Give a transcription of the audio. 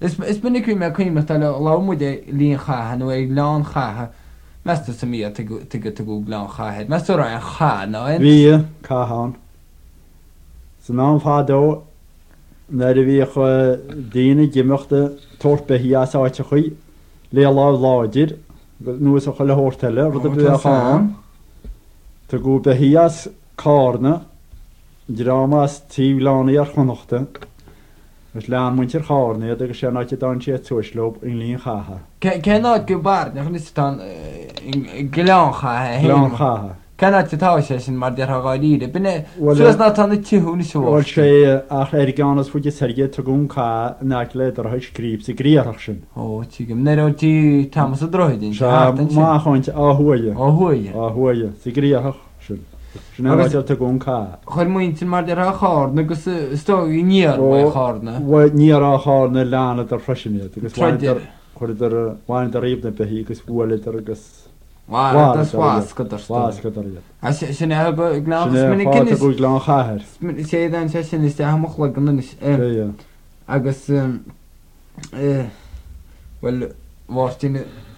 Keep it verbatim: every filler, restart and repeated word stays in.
Is is bin ik me kun met alle laumude lien ga no e lan ga. Mest som mir te te te go lan ga het. Mest ra en ga no en. Vi ka han. Så nå fa då när vi har dine gemochte tort be hier sa ich khoi. Le la lager. Nu så khale hortelle och det blir han. Te go be hias karne. Dramas tivlanier khonochte. Mas lán muintir chárne, agus sé náte dan sé tuaislób in líon chatha. Cenát go bar, nach nis tan glán chatha. Glán chatha. Cenát te tá sé sin mar dear gáilíide. Bine, suas ná tan tíhúni seo. Bhil sé ach er gánas fuide serge tugún cá nach le ar heis scríb sa gríarach sin. Ó, tígam, neró tí tamas a droidin. Se má chuint áhuaige. Áhuaige. Áhuaige, sa gríarach sin. Sinna bhaid te gún cá. Chuir muintin mar dear a chárne, agus stó í níar mai chárne. Bhid níar a chárne lána ar freisinne, agus chuir ar bhain ar íomna be hí agus bhuaile ar agus Wow, das war's, gut das. Was gut da. Also schon er glaube ich meine Kinder. Ich glaube klar. Sie dann session ist ja noch like dann ist. Ja ja. Agus äh well was denn